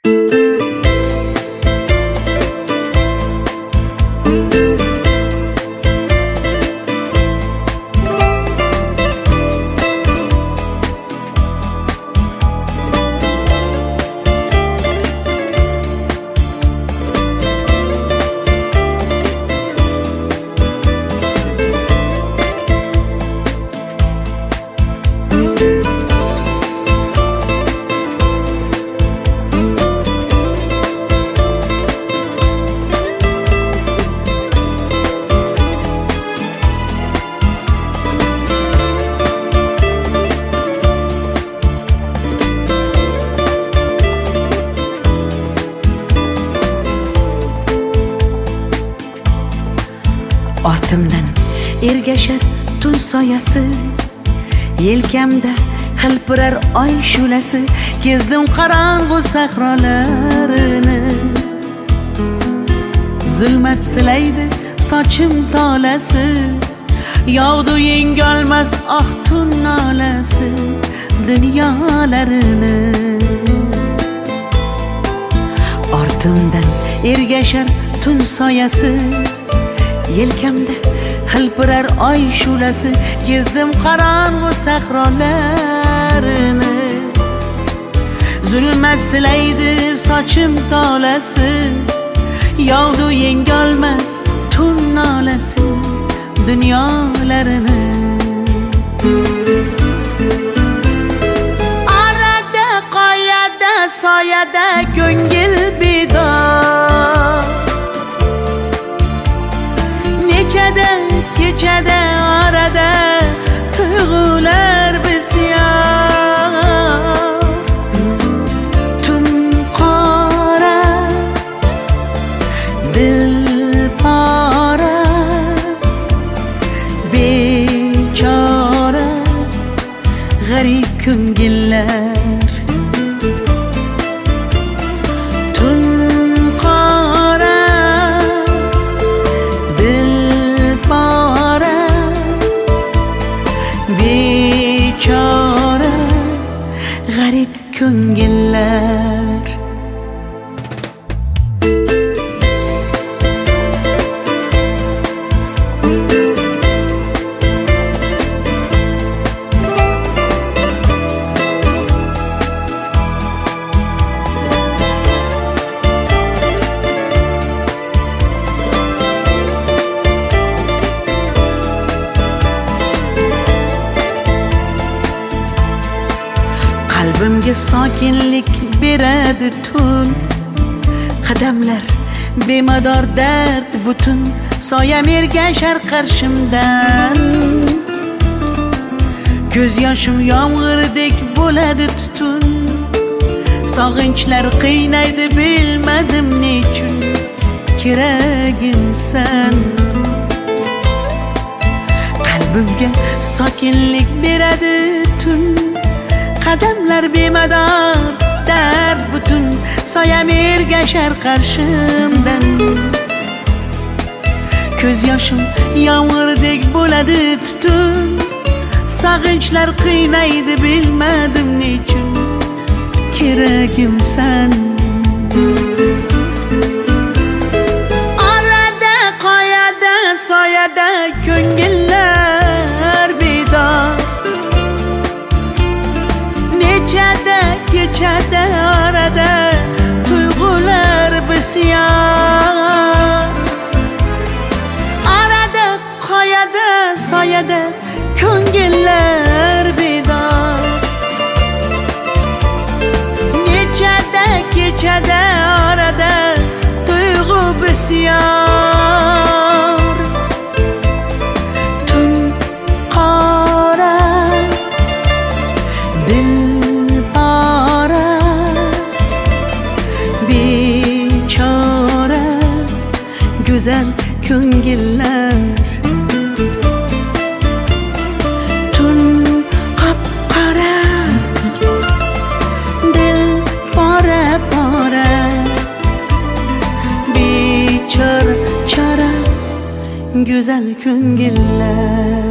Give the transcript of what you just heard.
Ortimdan ergashar tun soyasi, yelkamda hilpirar oy shulasi. Kezdim qorong'u sahrolarini, zulmat silaydi sochim tolasi. Yog'du yengolmas ah tun nolasi dunyolarini. Ortimdan ergashar tun soyasi, yelkamda hilpirar oy shulasi. Kezdim qorong'u sahrolarini, zulmat silaydi sochim tolasi. Yog'du yengolmas tun nolasi dunyolarini. Arada qoyada soyada ko'ngil bedor, nechada kechada orada tuyg'ular bisyor. Tun qora dil pora, bechora g'arib ko'ngillar. Bechora g'arib ko'ngillar. Qalbimga sokinlik beradi tun, qadamlar bemador dard butun. Soyam ergashar qarshimdan, ko'z yoshim yomg'irdek bo'ladi tutun. Sog'inchlar qiynaydi bilmadim nechun, keragimsan. Qalbimga sokinlik beradi tun, qadamlar bemador dard butun. Soyam ergashar qarshimdan, ko'z yoshim yomg'irdek bo'ladi tutun. Sog'inchlar qiynaydi bilmadim nechun, keragimsan. Orada qoyada soyada ko'ngillar bedor, nechada kechada orada tuyg'ular bisyor. Orada qoyada soyada ko'ngillar bedor, nechada kechada orada tuyg'u bisyor. Tun qora dil pora, bechora go'zal ko'ngillar. Tun qop-qora dil pora pora, bechora chora go'zal ko'ngillar.